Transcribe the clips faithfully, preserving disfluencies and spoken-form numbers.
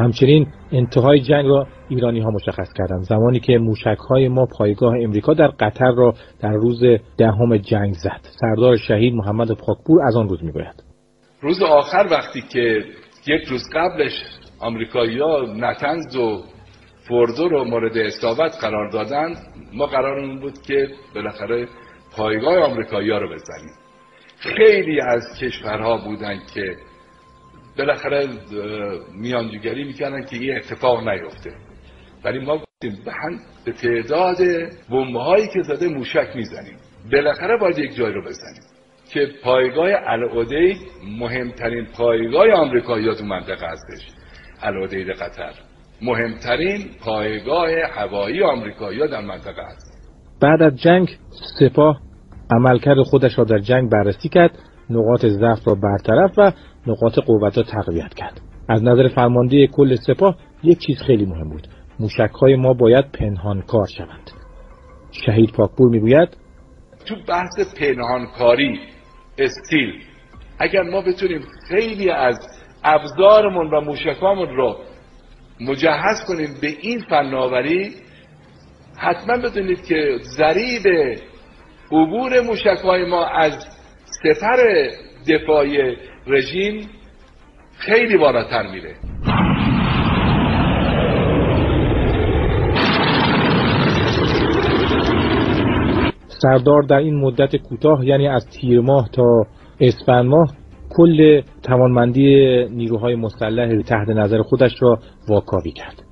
همچنین انتهای جنگ را ایرانی ها مشخص کردند، زمانی که موشک های ما پایگاه امریکا در قطر را در روز دهم جنگ زد. سردار شهید محمد پاکپور از آن روز میگوید: روز آخر وقتی که یک روز قبلش آمریکایی‌ها نتنز و فوردو رو مورد اصابت قرار دادند، ما قرارمون بود که بالاخره پایگاه آمریکایی‌ها رو بزنیم. خیلی از کشورها بودن که بالاخره میانجیگری میکردن که این اتفاق نیفته، ولی ما گفتیم به تعداد بمب‌هایی که زده موشک میزنیم، بالاخره باید یک جای رو بزنیم که پایگاه العدید مهمترین پایگاه آمریکایی‌ها تو منطقه هستش. العدید قطر مهمترین پایگاه هوایی آمریکایی‌ها در منطقه است. بعد از جنگ سپاه عملکرد خودش را در جنگ بررسی کرد، نقاط ضعف را برطرف و نقاط قوت را تقویت کرد. از نظر فرمانده کل سپاه یک چیز خیلی مهم بود: موشک‌های ما باید پنهانکار شوند. شهید پاکپور میگوید: تو بحث پنهانکاری استیل، اگر ما بتونیم خیلی از ابزارمون و موشکامون رو مجهز کنیم به این فناوری، حتما بدونید که ضریب عبور موشک‌های ما از سپر دفاعی رژیم خیلی بالاتر میره. سردار در این مدت کوتاه، یعنی از تیر ماه تا اسفند ماه، کل توانمندی نیروهای مسلح تحت نظر خودش را واکاوی کرد.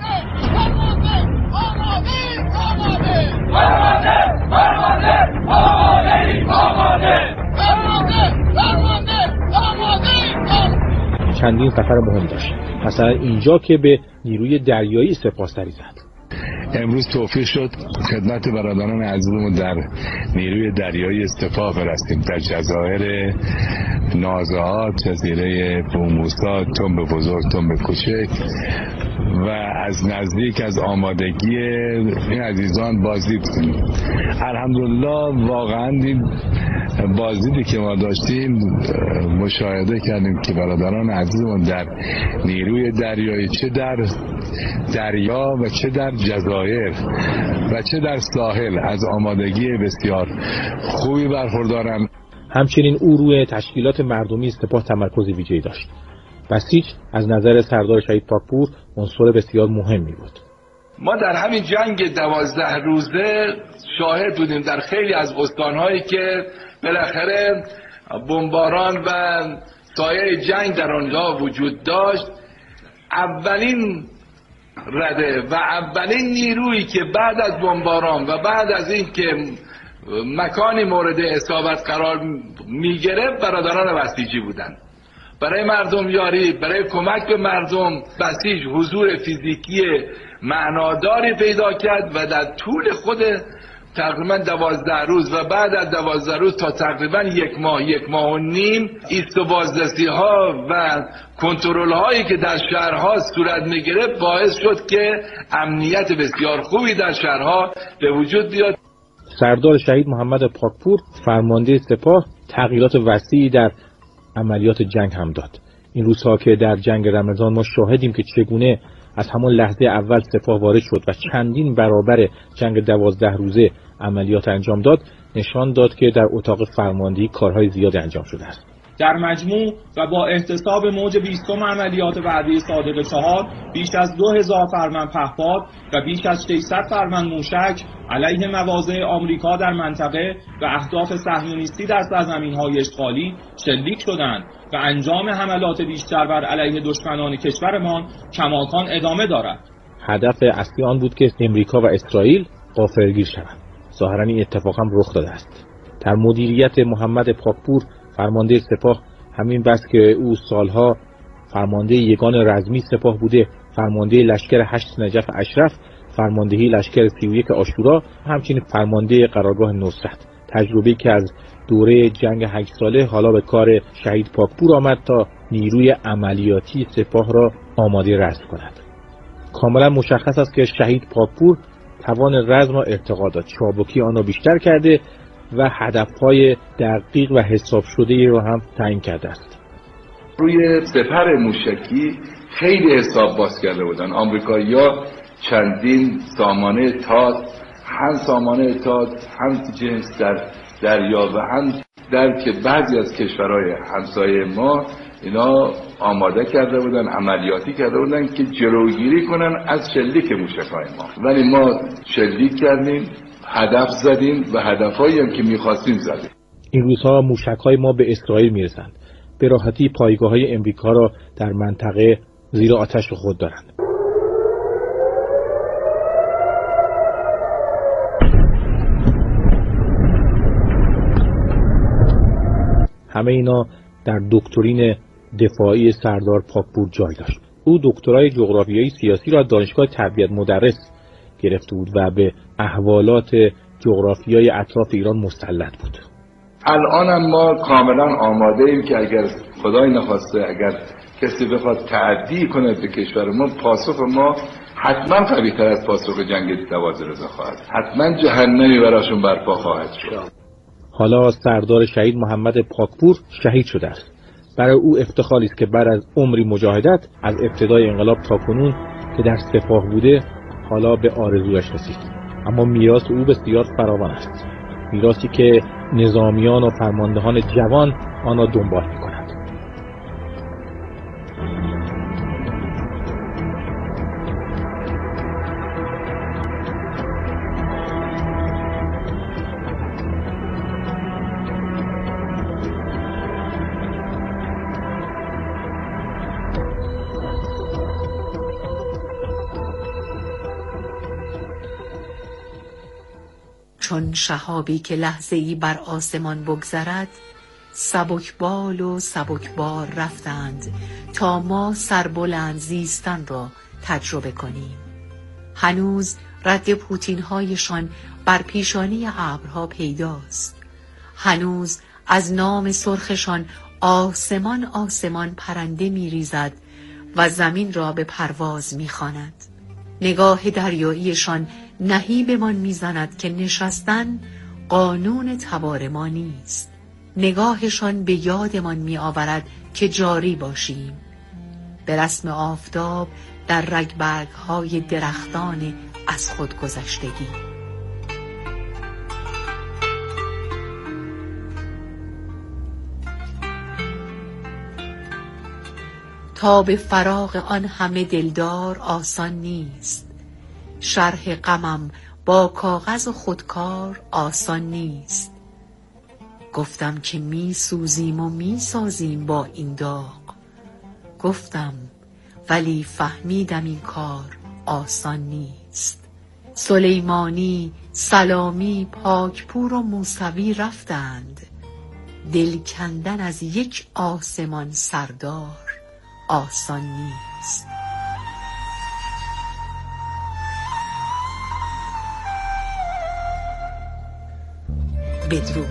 چندین سفر مهم داشت، مثلا اینجا که به نیروی دریایی سپاه سری زد. امروز توفیق شد خدمت برادران عزیزمون در نیروی دریایی سپاه برسیم در جزایر نازهات، جزیره بوموسا، تنب بزرگ، تنب کوچک، و از نزدیک از آمادگی این عزیزان بازدید کنیم. الحمدلله واقعا این بازدیدی که ما داشتیم مشاهده کردیم که برادران عزیزمون در نیروی دریایی، چه در دریا و چه در جزایر و چه در ساحل، از آمادگی بسیار خوبی برخوردارند. همچنین او روی تشکیلات مردمی سپاه تمرکز ویژه‌ای داشت. بسیج از نظر سردار شهید پاکپور عنصر بسیار مهمی بود. ما در همین جنگ دوازده روزه شاهد بودیم در خیلی از استانهایی که بالاخره بمباران و سایه جنگ در آنجا وجود داشت. اولین رده و اولین نیرویی که بعد از بمباران و بعد از این که مکانی مورد اصابت قرار می گرفت برادران بسیجی بودند. برای مردم یاری، برای کمک به مردم، بسیج حضور فیزیکی معناداری پیدا کرد و در طول خود تقریبا دوازده روز و بعد از دوازده روز تا تقریبا یک ماه یک ماه و نیم ایست و بازرسی ها و کنترل هایی که در شهرها صورت می گرفت باعث شد که امنیت بسیار خوبی در شهرها به وجود بیاد. سردار شهید محمد پاکپور فرمانده سپاه تغییرات وسیعی در عملیات جنگ هم داد. این روزها که در جنگ رمضان ما شاهدیم که چگونه از همان لحظه اول سپاه وارد شد و چندین برابر جنگ دوازده روزه عملیات انجام داد، نشان داد که در اتاق فرماندهی کارهای زیادی انجام شده است. در مجموع و با احتساب موج بیستم عملیات وعده صادق چهار، بیش از دو هزار فرمن پهپاد و بیش از ششصد فرمن موشک علیه مواضع آمریکا در منطقه و اهداف صهیونیستی در سرزمین‌های اشغالی شلیک شدند و انجام حملات بیشتر بر علیه دشمنان کشورمان کماکان ادامه دارد. هدف اصلی آن بود که امریکا و اسرائیل غافلگیر شوند. ظاهراً این اتفاق هم رخ داده است. در مدیریت محمد پاکپور فرمانده سپاه، همین بس که او سالها فرمانده یگان رزمی سپاه بوده، فرمانده لشکر هشت نجف اشرف، فرماندهی لشکر سی و یک عاشورا، همچنین فرمانده قرارگاه نصرت. تجربه‌ای که از دوره جنگ هشت ساله حالا به کار شهید پاکپور آمد تا نیروی عملیاتی سپاه را آماده رزم کند. کاملا مشخص است که شهید پاکپور توان رزم را ارتقا داد، چابکی آن را بیشتر کرده و هدفهای دقیق و حساب شده ای را هم تعیین کرده است. روی سپر موشکی خیلی حساب باز کرده بودن. آمریکایی‌ها چندین سامانه تات، هم سامانه تات هم جنس در دریا و هم در که بعضی از کشورهای همسایه ما اینا آماده کرده بودن، عملیاتی کرده بودن که جلوگیری کنن از شلیک موشک‌های ما. ولی ما شلیک کردیم، هدف زدیم و هدفهایی هم که می‌خواستیم زدیم. این روزها موشک‌های ما به اسرائیل میرسند. به راحتی پایگاه‌های امریکا را در منطقه زیر آتش خود دارند. همه اینا در دکترین دفاعی سردار پاکپور جای داشت. او دکترای جغرافیای سیاسی را دانشگاه تربیت مدرس گرفته بود و به احوالات جغرافیای اطراف ایران مسلط بود. الان هم ما کاملا آماده ایم که اگر خدای نخواسته اگر کسی بخواد تعدی کنه به کشور ما، پاسخ ما حتما قوی‌تر از پاسخ جنگ دوازده روزه خواهد. حتما جهنمی براشون برپا خواهد شد. حالا سردار شهید محمد پاکپور شهید شده است. برای او افتخاری است که بعد از عمری مجاهدت از ابتدای انقلاب تا کنون که در سپاه بوده حالا به آرزویش رسید. اما میراث او بسیار فراوان است. میراثی که نظامیان و فرماندهان جوان آن را دنبال می‌کنند. چون شهابی که لحظه ای بر آسمان بگذرد، سبکبال و سبکبار رفتند تا ما سربلند زیستن را تجربه کنیم. هنوز رد پوتین هایشان بر پیشانی ابرها پیداست. هنوز از نام سرخشان آسمان آسمان پرنده می ریزد و زمین را به پرواز می خواند. نگاه دریاییشان نهیبمان میزند که نشستن قانون تبار ما نیست. نگاهشان به یادمان می آورد که جاری باشیم. به رسم آفتاب در رگبرگ های درختان از خود گذشتگی. تا به فراق آن همه دلدار آسان نیست. شرح غمم با کاغذ و خودکار آسان نیست. گفتم که می سوزیم و می سازیم با این داغ. گفتم ولی فهمیدم این کار آسان نیست. سلیمانی، سلامی، پاکپور و موسوی رفتند. دل کندن از یک آسمان سردار آسان نیست. بدرود.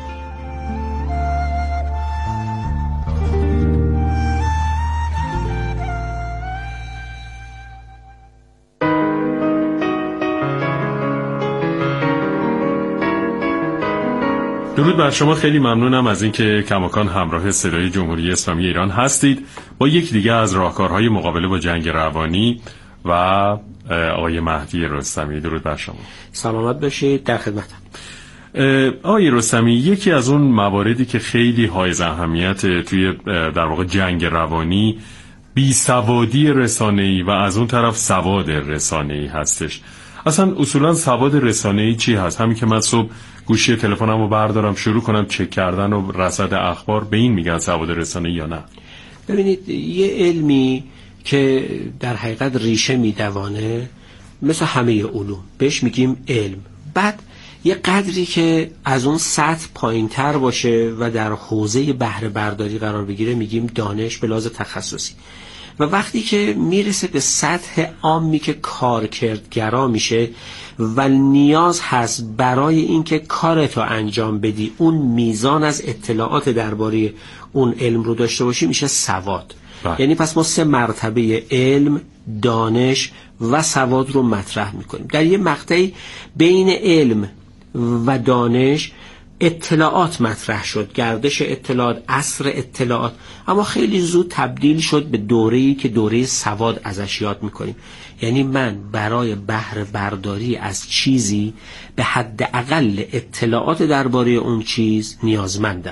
درود بر شما. خیلی ممنونم از اینکه کماکان همراه صدای جمهوری اسلامی ایران هستید با یک دیگه از راهکارهای مقابله با جنگ روانی و آقای مهدی رستمی. درود بر شما. سلامت باشید، در خدمتم. آقای رستمی، یکی از اون مواردی که خیلی حائز اهمیت توی در واقع جنگ روانی بیسوادی رسانه‌ای و از اون طرف سواد رسانه‌ای هستش. اصلا اصولا سواد رسانه‌ای چی هست؟ همین که من صبح گوشی تلفنمو بردارم شروع کنم چک کردن و رصد اخبار، به این میگن سواد رسانه‌ای یا نه؟ ببینید، یه علمی که در حقیقت ریشه میدوانه مثل همه علوم بهش میگیم علم. بعد یه قدری که از اون سطح پایین تر باشه و در حوزه بهره برداری قرار بگیره میگیم دانش به لحاظ تخصصی. و وقتی که میرسه به سطح عامی که کارکردگرا میشه و نیاز هست برای اینکه کارتو انجام بدی اون میزان از اطلاعات درباره اون علم رو داشته باشی، میشه سواد. بله. یعنی پس ما سه مرتبه علم، دانش و سواد رو مطرح میکنیم. در یه مقطعی بین علم و دانش اطلاعات مطرح شد، گردش اطلاعات، عصر اطلاعات، اما خیلی زود تبدیل شد به دوره‌ای که دوره سواد ازش یاد میکنیم. یعنی من برای بهره برداری از چیزی به حداقل اطلاعات درباره اون چیز نیازمندم.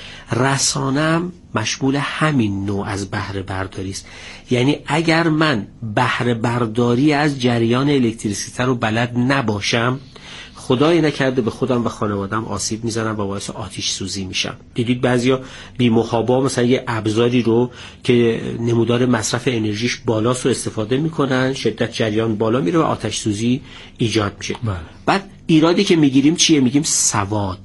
رسانه‌ام مشمول همین نوع از بهره برداری است. یعنی اگر من بهره برداری از جریان الکتریسیته رو بلد نباشم، خدای نکرده به خودم و خانوادم آسیب میزنم و باعث آتش سوزی میشم. دیدید بعضیا بی محابا مثلا یه ابزاری رو که نمودار مصرف انرژیش بالاست رو استفاده میکنن، شدت جریان بالا میره و آتش سوزی ایجاد میشه. بله. بعد ایرادی که میگیریم چیه؟ میگیم سواد.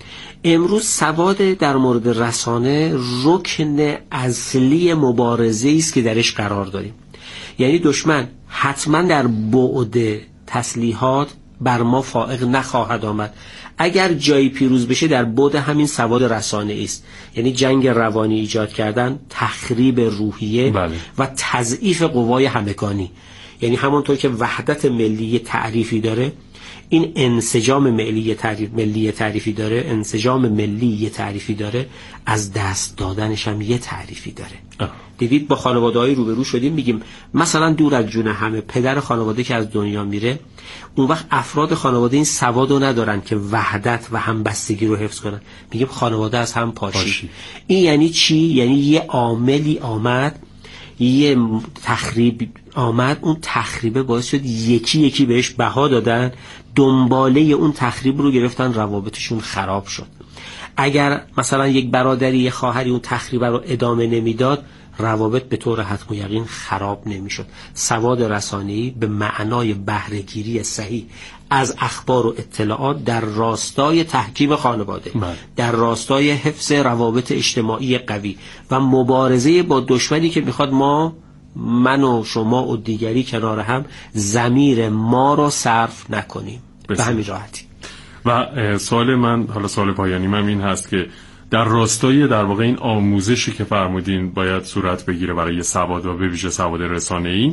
امروز سواد در مورد رسانه رکن اصلی مبارزه است که درش قرار داریم. یعنی دشمن حتما در بعد تسلیحات بر ما فائق نخواهد آمد. اگر جایی پیروز بشه در بعد همین سواد رسانه است. یعنی جنگ روانی ایجاد کردن، تخریب روحیه بله. و تضعیف قوای همگانی. یعنی همونطور که وحدت ملی تعریفی داره، این انسجام ملی تعریف ملی تعریفی داره، انسجام ملی تعریفی داره، از دست دادنش هم یه تعریفی داره. آه. دیدید با خانواده‌های روبرو شدیم، میگیم مثلا دور از جون همه پدر خانواده که از دنیا میره، اون وقت افراد خانواده این سوادو ندارن که وحدت و همبستگی رو حفظ کنن. میگیم خانواده از هم پاشید. پاشید. این یعنی چی؟ یعنی یه عاملی آمد، یه تخریب آمد، اون تخریبه باعث شد یکی یکی بهش بها دادن، دنباله اون تخریب رو گرفتن، روابطشون خراب شد. اگر مثلا یک برادری یک خواهری اون تخریب رو ادامه نمیداد، روابط به طور حتم و یقین خراب نمیشد. سواد رسانه‌ای به معنای بهره‌گیری صحیح از اخبار و اطلاعات در راستای تحکیم خانواده، من. در راستای حفظ روابط اجتماعی قوی و مبارزه با دشمنی که میخواد ما من و شما و دیگری کنار هم ضمیر ما رو صرف نکنیم. به همین راحتی. و سوال من، حالا سوال پایانی من این هست که در راستای در واقع این آموزشی که فرمودین باید صورت بگیره برای سواد و به ویژه سواد رسانه‌ای،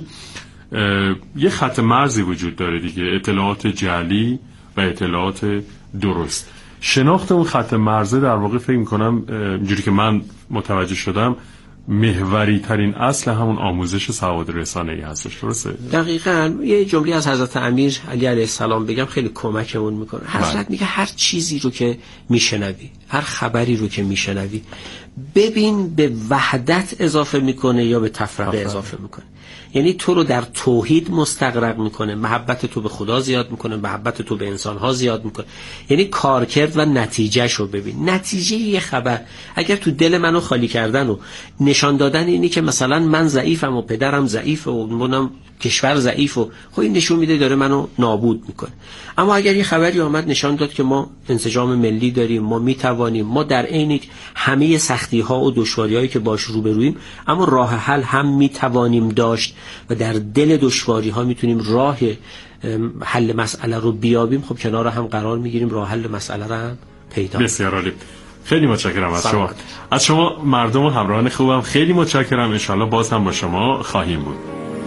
یه خط مرزی وجود داره دیگه، اطلاعات جعلی و اطلاعات درست. شناخت اون خط مرزه در واقع فکر می‌کنم اینجوری که من متوجه شدم محوری ترین اصل همون آموزش سواد رسانه‌ای هستش. درسته؟ دقیقاً. یه جمله از حضرت امیر علی علیه السلام بگم خیلی کمکمون میکنه. حضرت میگه هر چیزی رو که میشنوی، هر خبری رو که میشنوی، ببین به وحدت اضافه میکنه یا به تفرقه اضافه میکنه. یعنی تو رو در توحید مستغرق میکنه، محبت تو به خدا زیاد میکنه، محبت تو به انسانها زیاد میکنه. یعنی کارکرد و نتیجهش رو ببین. نتیجه یه خبر اگر تو دل منو خالی کردن و نشان دادن اینی که مثلا من ضعیفم و پدرم ضعیفه و منم کشور ضعیف و خب این نشون میده داره منو نابود میکنه. اما اگر یه خبری آمد نشان داد که ما انسجام ملی داریم، ما میتوانیم، ما در عین همه سختی ها و دشواری هایی که باش روبرویم اما راه حل هم میتوانیم داشت و در دل دشواری ها میتونیم راه حل مسئله رو بیابیم، خب کنار هم قرار میگیریم، راه حل مسئله رو هم پیدا. بسیار عالی. خیلی متشکرم از شما. از شما مردم و همراهان خوبم خیلی متشکرم. ان شاءالله باز هم با شما خواهیم بود.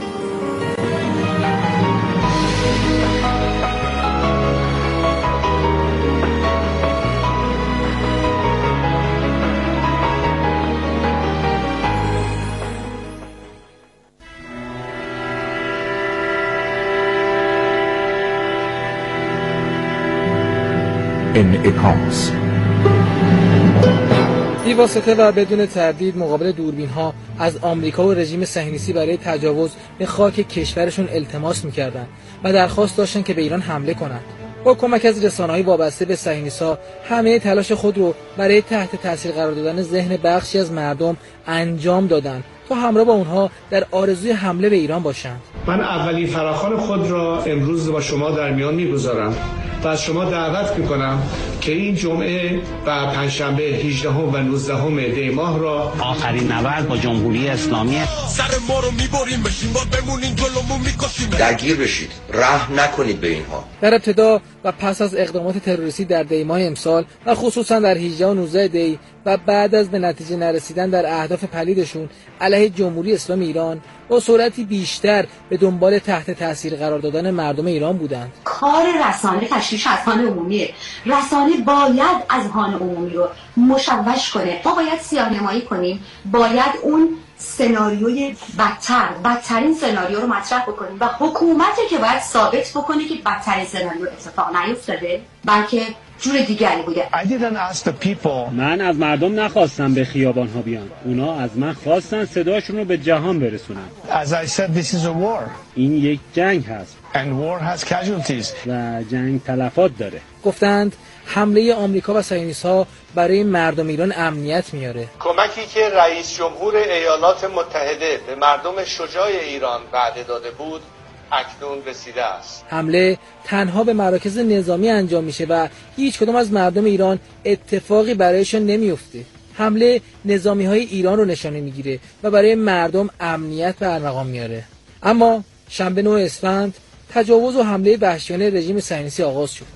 انعکاس بی‌واسطه و بدون تردید مقابل دوربین ها از آمریکا و رژیم صهیونیستی برای تجاوز به خاک کشورشون التماس می‌کردند و درخواست داشتن که به ایران حمله کنند. با کمک از رسانه‌های وابسته به صهیونیست‌ها همه تلاش خود رو برای تحت تاثیر قرار دادن ذهن بخشی از مردم انجام دادند تا همراه با اونها در آرزوی حمله به ایران باشند. من اولین فراخوان خود را امروز با شما در میان می‌گذارم و از شما دعوت می‌کنم که این جمعه و پنجشنبه هجدهم و نوزدهم دی ماه را آخرین نبرد با جمهوری اسلامی سر ما رو می‌بریم، بشین با بمونین جلومون می‌کشیم. درگیر بشید، رحم نکنید به اینها. در ابتدا و پس از اقدامات تروریستی در دی ماه امسال و خصوصا در هجده و نوزده دی و بعد از به نتیجه نرسیدن در اهداف پلیدشون علیه جمهوری اسلامی ایران با سرعتی بیشتر به دنبال تحت تاثیر قرار دادن مردم ایران بودند. کار رسانه تشویش اذهان عمومیه. رسانه باید اذهان عمومی رو مشوش کنه. ما باید سیاه‌نمایی کنیم، باید اون سناریوی بدتر بدترین سناریو رو مطرح بکنیم و حکومتی که باید ثابت بکنه که بدترین سناریو اتفاق نیفتاده بلکه جور دیگری بوده. من از مردم نخواستم به خیابان ها بیان، اونا از من خواستن صداشون رو به جهان برسونن. As I said, this is a war. این یک جنگ هست And war has casualties. و جنگ تلفات داره. گفتند حمله آمریکا و صهیونیست‌ها برای مردم ایران امنیت میاره. کمکی که رئیس جمهور ایالات متحده به مردم شجاع ایران وعده داده بود اکنون رسیده است. حمله تنها به مراکز نظامی انجام میشه و هیچ کدوم از مردم ایران اتفاقی برایشان نمیفته. حمله نظامی‌های ایران رو نشانه میگیره و برای مردم امنیت به ارمغان میاره. اما شنبه نه اسفند تجاوز و حمله وحشیانه رژیم صهیونیستی آغاز شد.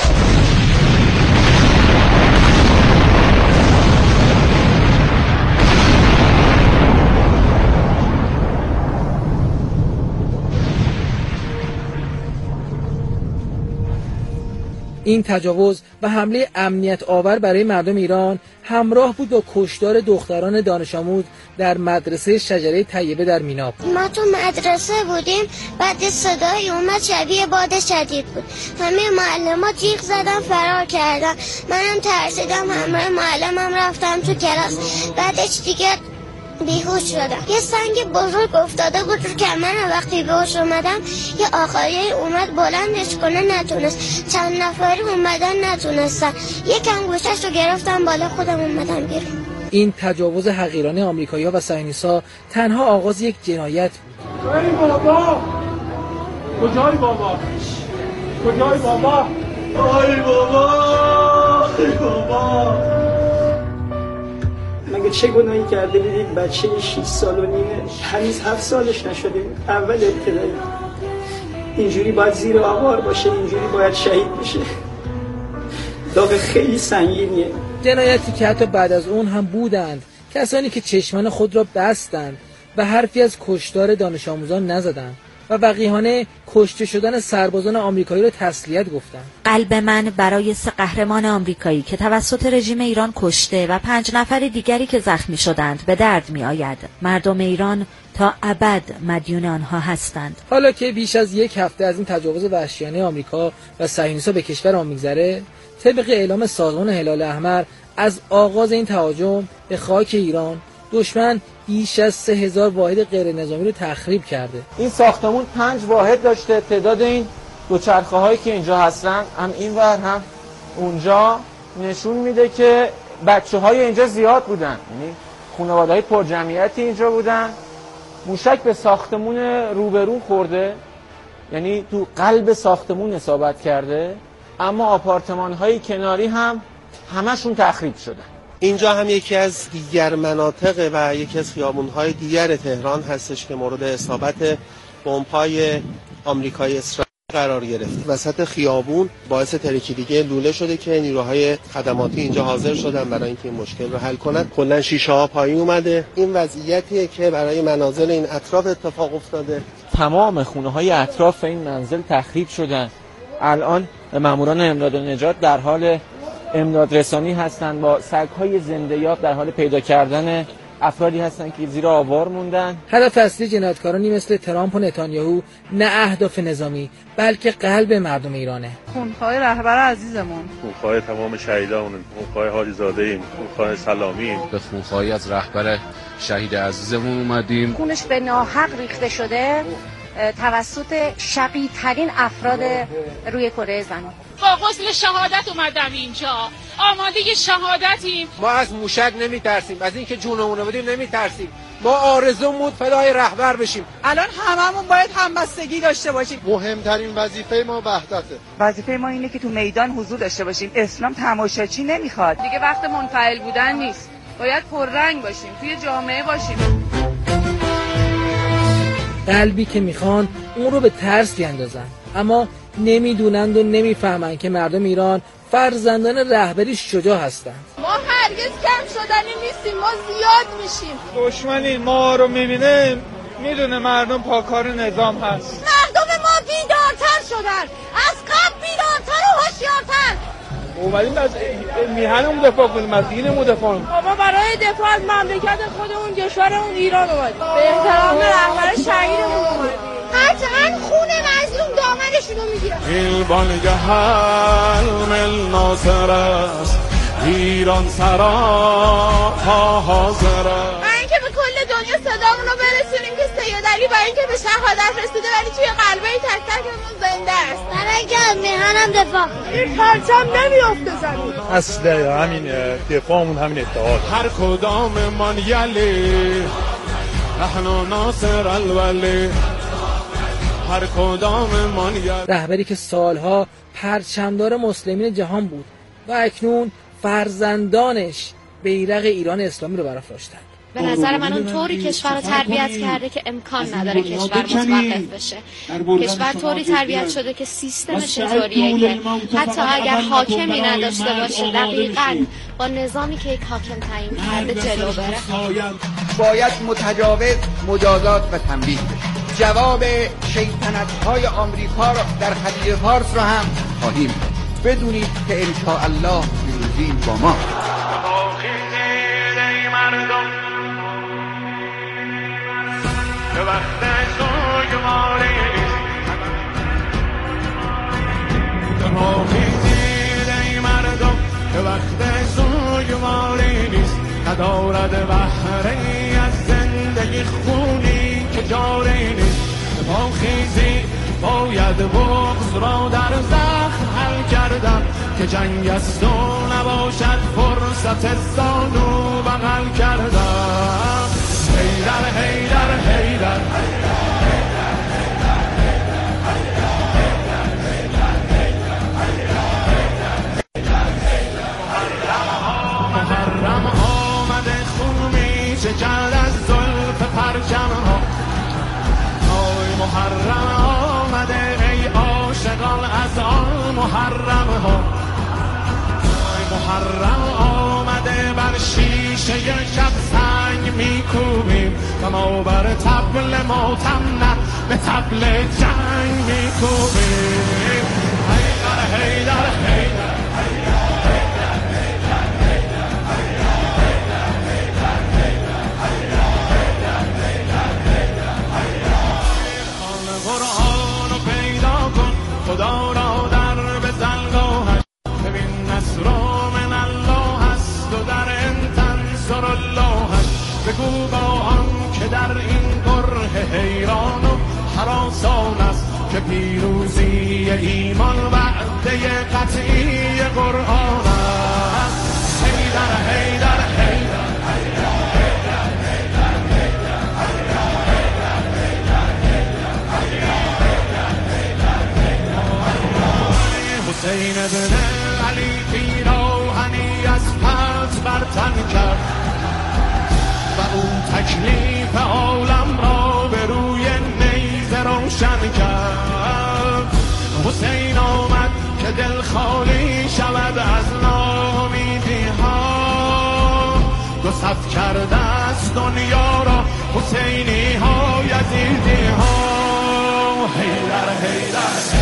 این تجاوز و حمله امنیت آور برای مردم ایران همراه بود با کشتار دختران دانش آموز در مدرسه شجره طیبه در میناب. ما تو مدرسه بودیم، بعد صدای اومد شبیه باد شدید بود. همه معلم‌ها جیغ زدن فرار کردن. منم ترسیدم، همه معلمم رفتم تو کلاس. بعدش دیگه بیهوش شدم. یه سنگ بزرگ افتاده بود رو کمرم. وقتی بهش اومدم یه آقایی اومد بلندش کنه، نتونست. چند نفری اومدن نتونستن. یکم گوشش رو گرفتم بالا، خودم اومدم بیرون. این تجاوز حقیرانه آمریکایی‌ها و صهیونیست‌ها تنها آغاز یک جنایت بود. ای بابا! کجای بابا؟ کجای بابا؟ ای بابا! ای بابا! مگه چه گناهی کرده بودید بچه شش سال و نیمه هنوز هفت سالش نشده اول ابتدایی اینجوری باید زیر آوار باشه، اینجوری باید شهید بشه؟ داغ خیلی سنگینیه. جنایتی که حتی بعد از اون هم بودند کسانی که چشمان خود را بستند و حرفی از کشتار دانش آموزان نزدند و وقیحانه کشته شدن سربازان آمریکایی رو تسلیت گفتند. قلب من برای سه قهرمان آمریکایی که توسط رژیم ایران کشته و پنج نفر دیگری که زخمی شدند به درد می آید. مردم ایران تا ابد مدیون آنها هستند. حالا که بیش از یک هفته از این تجاوز وحشیانه آمریکا و صهیونیست‌ها به کشور آن می‌گذره، طبق اعلام سازمان هلال احمر از آغاز این تهاجم به خاک ایران دشمن بیش از سه هزار واحد غیر نظامی رو تخریب کرده. این ساختمون پنج واحد داشته. تعداد این دوچرخه هایی که اینجا هستن هم این ور هم اونجا نشون میده که بچه های اینجا زیاد بودن، یعنی خانواده های پر جمعیتی اینجا بودن. موشک به ساختمون روبرو خورده، یعنی تو قلب ساختمون اصابت کرده، اما آپارتمان های کناری هم همشون تخریب شدن. اینجا هم یکی از دیگر مناطق و یکی از خیابون‌های دیگر تهران هستش که مورد اصابت بمب‌های آمریکایی اسرائیل قرار گرفت. وسط خیابون باعث ترکیدگی لوله شده که نیروهای خدماتی اینجا حاضر شدن برای اینکه این مشکل رو حل کنن. کلاً شیشه‌ها پایین اومده. این وضعیتیه که برای منازل این اطراف اتفاق افتاده. تمام خونه‌های اطراف این منزل تخریب شدن. الان ماموران امداد و نجات در حال امداد رسانی هستند، با سگ‌های زنده یاب در حال پیدا کردن افرادی هستند که زیر آوار موندن. هدف اصلی جنایتکارانی مثل ترامپ و نتانیاهو نه اهداف نظامی بلکه قلب مردم ایرانه. خونخواه رهبر عزیزمون، خونخواه تمام شهیدان، خونخواه حاجی زاده ایم، خونخواه سلامی. به خونخواهی از رهبر شهید عزیزمون اومدیم. خونش به ناحق ریخته شده توسط شقی ترین افراد روی کره زمین. با غسل شهادت اومدم اینجا، آماده شهادتیم. ما از موشک نمی ترسیم، از اینکه جونمون رو بدیم نمی ترسیم. ما آرزومون بود فدای رهبر بشیم. الان هممون باید همبستگی داشته باشیم. مهمترین وظیفه ما وحدته. وظیفه ما اینه که تو میدان حضور داشته باشیم. اسلام تماشاچی نمیخواد. دیگه وقت منفعل بودن نیست. باید پررنگ باشیم، توی جامعه باشیم. قلبی که میخوان اون رو به ترس بیندازن، اما نمیدونند و نمیفهمند که مردم ایران فرزندان رهبری شجاع هستند. ما هرگز کم شدنی نیستیم، ما زیاد میشیم. دشمنی ما رو میبینه میدونه مردم پاکار نظام هست. مردم ما بیدارتر شدن، از قبل بیدارتر و هوشیارتر. اومدیم از میهنمون دفاع کنیم، از دینمون دفاع کنیم. ما برای دفاع از مملکت خودمون، کشورمون ایران اومدیم. به احترام رهبر شهیدمون اومدیم. هرچند خون مظلوم دامنشونو میگیرن. این بانگه حلم ناصر است، ایران سرا ها حاضر است. برای اینکه به کل دنیا صدامونو برسونیم که سید علی برای اینکه به شهادت رسیده ولی توی قلبه تک تکمون زنده است. برای اینکه از میهنم دفاع این پرچم نمیافته زمین. اصل همین دفاعمون همین اتحاد. هر کدام من یلی نحن ناصر الولی، هر کدام من یلی. رهبری که سالها پرچمدار مسلمین جهان بود و اکنون فرزندانش بیرق ایران اسلامی رو برافراشتند. به نظر من اون طوری کشور رو تربیت کرده که امکان نداره کشور متوقف بشه. کشور طوری تربیت شده که سیستمش اینطوریه که حتی اگر حاکمی نداشته باشه دقیقاً با نظامی که یک حاکم تعیین کرده جلو بره. باید متجاوز مجازات و تنبیه بشه. جواب شیطنت‌های آمریکا را در خلیج فارس را هم خواهیم بدونید که انشاءالله پیروزی با ما. که وقت سوگواری نیست، که ما خیزید ای مردم که وقت سوگواری نیست، ندارد بهره از زندگی خونی که جاری نیست. که ما خیزید باید بغض را در زخم حل کردن، که جنگ است و نباشد فرصت زانو بغل کردن. هیدر هیدر هیدر محرم آمده خون می چکد از زلف پرچم ها. آی محرم آمده ای عاشقان از آن محرم ها. آی محرم آمده بر شیشه شب سنگ میکوبیم و ما بر طبل ماتم نه به طبل جنگ میکوبیم. هیدر هیدر هیدر قرآن رو پیدا کن، خدا را در به زلگاهش ببین نصر من الله هست و در ان تنصر اللهش. بگو با آن که در این گره حیران و هراسان است که پیروزی ایمان وعده قطعی قرآن است. هیدر هیدر هیدر حسین ابن علی پیراهنی از پس برتن کرد و اون تکلیف عالم را به روی نیزه روشن کرد. حسین آمد که دل خالی شود از ناامیدی ها. دو صف کرده از دنیا را حسینی ها یزیدی ها. هیدر هیدر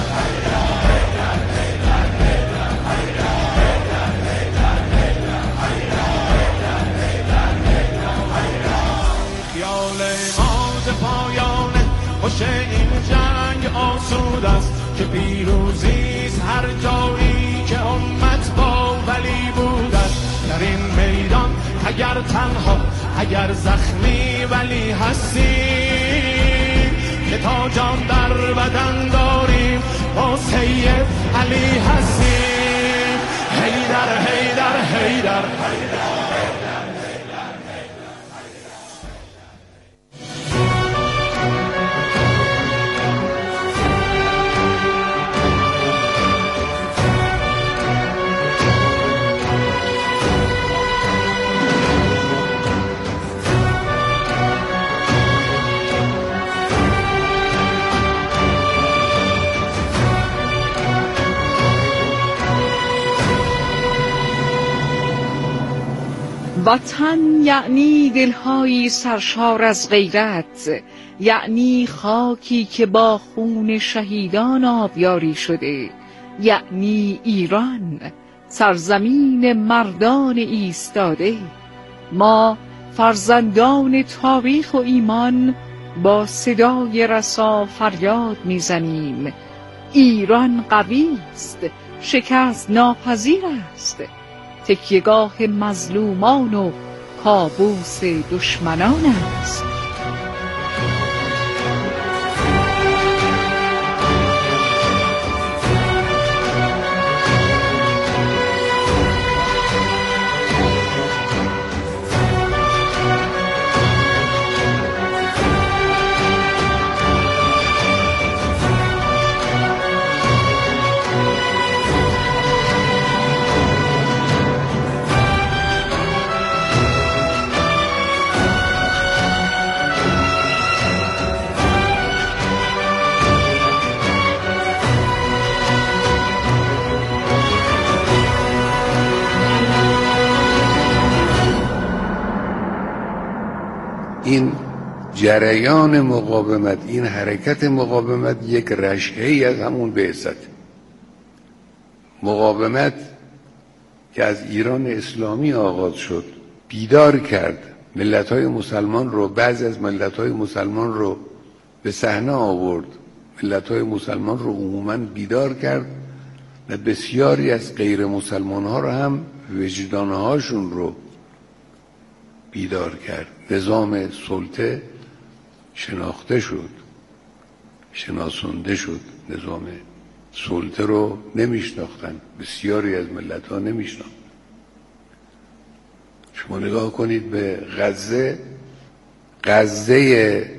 خوش این جنگ آسود است که پیروزیست هر جایی که امت با ولی بود است. در این میدان اگر تنها اگر زخمی ولی هستی که تا جان در بدن داریم با سید علی هستیم. هیدر هیدر هیدر وطن یعنی دلهایی سرشار از غیرت، یعنی خاکی که با خون شهیدان آبیاری شده، یعنی ایران سرزمین مردان ایستاده. ما فرزندان تاریخ و ایمان با صدای رسا فریاد میزنیم: ایران قوی است، شکست ناپذیر است، تکیهگاه مظلومان و کابوس دشمنان است. این جریان مقاومت، این حرکت مقاومت یک رشحه‌ای از همون بعثت. مقاومت که از ایران اسلامی آغاز شد، بیدار کرد ملت‌های مسلمان رو، بعضی از ملت‌های مسلمان رو به صحنه آورد، ملت‌های مسلمان رو عموماً بیدار کرد و بسیاری از غیر مسلمان‌ها رو هم وجدان‌هاشون رو بیدار کرد. نظام سلطه شناخته شد، شناسانده شد. نظام سلطه رو نمیشناختن، بسیاری از ملت‌ها نمیشناختن. شما نگاه کنید به غزه، غزه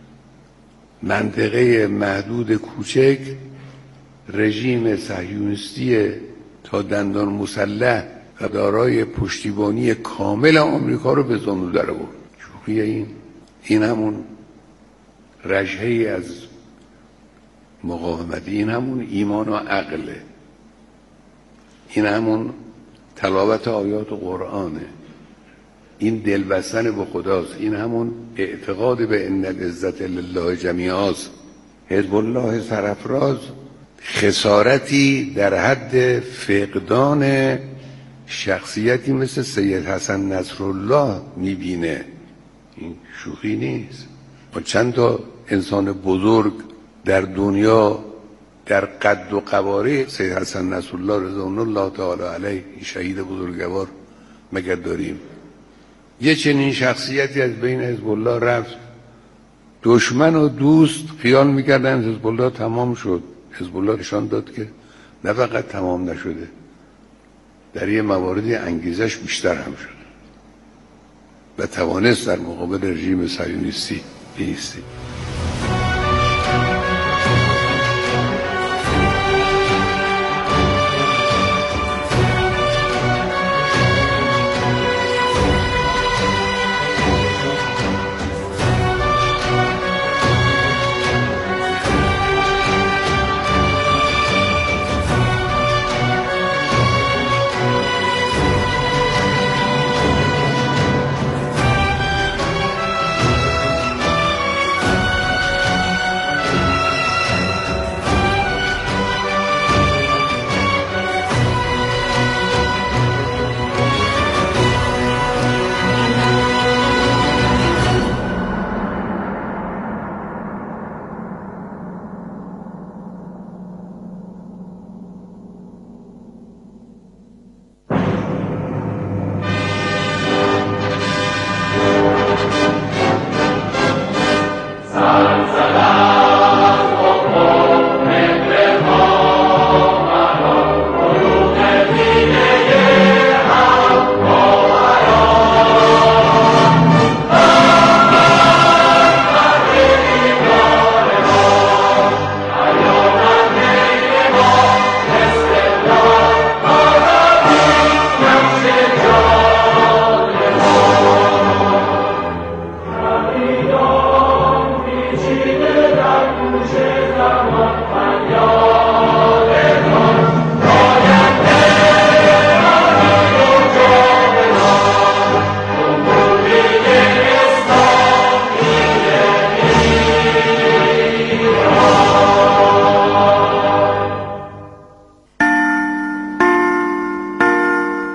منطقه محدود کوچک، رژیم صهیونیستی تا دندان مسلح و دارای پشتیبانی کامل آمریکا رو به زانو در آورد. شوخی این این همون رشحه‌ای از مقاومت، این همون ایمان و عقله، این همون تلاوت آیات قرآنه، این دلبستن به خداست، این همون اعتقاد به ان العزة لله جمیعا است. حزب الله سرافراز خسارتی در حد فقدان شخصیتی مثل سید حسن نصرالله میبینه. این شوخی نیست. با چند تا انسان بزرگ در دنیا در قد و قواره سید حسن نصرالله رضوان الله تعالی علیه، شهید بزرگوار، مگر داریم؟ یه چنین شخصیتی از بین حزب الله رفت. دشمن و دوست خیال میکردن حزب الله تمام شد. حزب الله نشان داد که نه فقط تمام نشده، در یه مواردی انگیزش بیشتر هم شد و توانست در مقابل رژیم صهیونیستی بایسته.